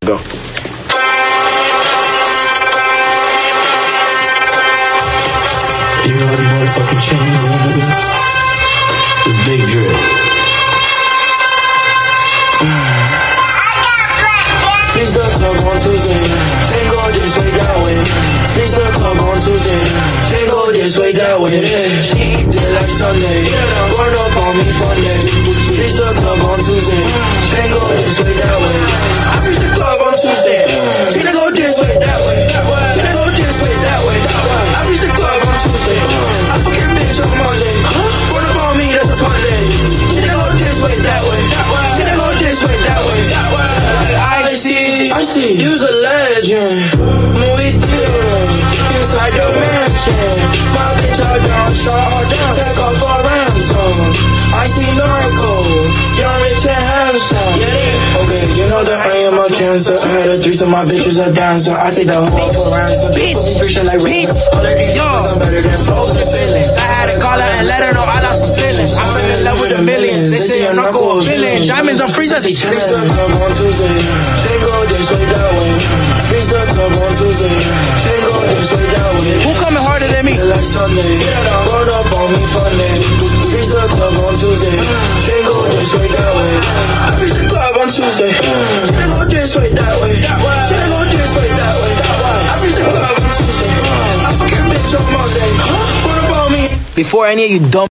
Go. You know what the motherfucking chains on, nigga? The big drip. Freeze the club on Tuesday. Chain go this way, that way. Freeze the club on Tuesday. Chain go this way, that way. She eat it like Sunday. Run up on me Sunday. Freeze the club on Tuesday. Chain go this way, that way. I freeze the club on Tuesday. Chain go this way, that way. Chain go this way, that way. I freeze the club on Tuesday. I fuck your bitch on Monday. Run up on me, that's a fun day. Chain go this way, that way. Chain go this way, that way. I see, you's a legend. Movie theater, inside your mansion. My bitch all down, shot all down. Take off for ransom. I see narco, young rich and handsome. Yeah. Okay, you know that I am a cancer. I had a threesome, my bitch is a dancer. I take the whole for ransom. Bitch, like bitch. All of these I'm better than frozen feelings. I had to call her and let her know I lost some feelings. I fell in love with the millions. They say I'm narco a villain. Diamonds on freezer, they chillin'. Freeze the club on Tuesday. Chain go this way, that way. Freeze the club on Tuesday. Chain go this way, that way. Who coming harder than me? Like Sunday. Run up on me Sunday. Freeze the club on Tuesday. Chain go this way, that way. I freeze the club on Tuesday. Chain go this way, that way. Chain go this way, that way. I freeze the club on Tuesday. I fuck your bitch on Monday. Run up on me. Before any of you dumb